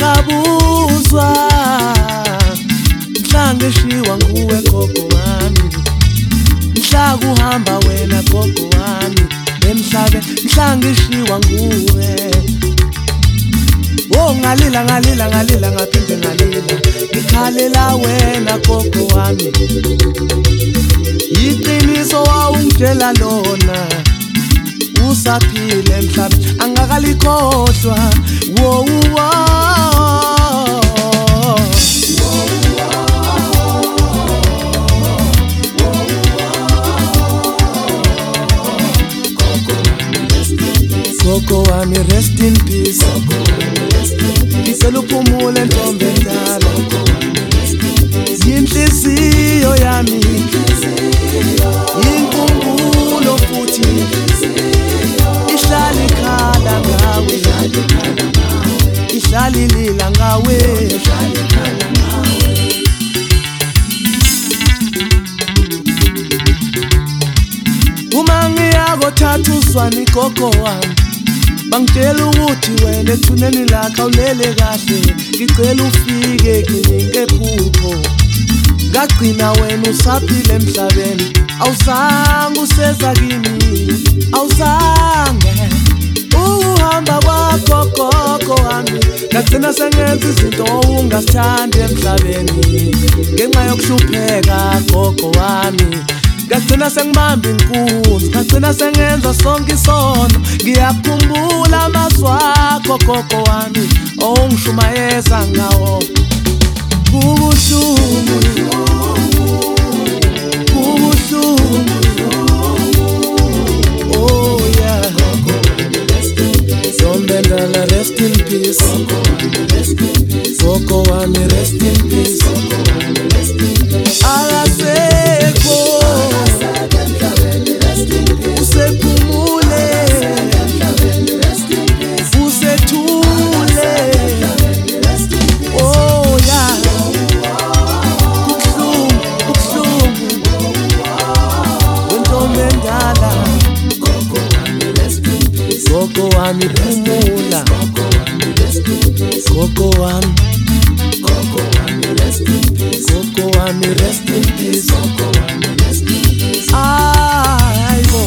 ngabuzwa ngishiwa nguwe gogo wami, mhla kuhamba wena gogo wami emhlabe, mhla ngishiwa nguwe. Oh ngalila ngaphinde ngalila, ngikhalela wena gogo wami, iqiniso wawungitshela lona, usaphile emhlabe angakalikhohlwa. Wo gogo wami rest in peace, ngicela uphumule ntombi endala, yinhliziyo yami, inkumbulo futhi ihlala ikhala ngawe, ihlala ilila ngawe. Uma ngiyakothatha uzwani gogo wami, bangitshela ukuthi wena ethuneni lakho awulele kahle, ngicela ufike nginike phupho. Ngagcina wena usaphile emhlabeni, awuzange useza kimi, awuzange uhamba kwakho gogo wami. Ngagcina sengenza izinto ungazithandi emhlabeni, ngenxa yokuhlupheka gogo wami. Ngagcina sengibamba inkunzi, ngagcina sengenza sonke isono. Ngiyakhumbula amazwi akho gogo wami, ongishumayeza ngawo. Kubuhlungu, kubuhlungu, oh yeah. Ntombi endala rest in peace, gogo wami rest in peace. Akasekho usephumule, usethule, oh yeah. Kubuhlungu, ntombi endala, gogo wami phumula, gogo wami, gogo wami rest in peace, aybo.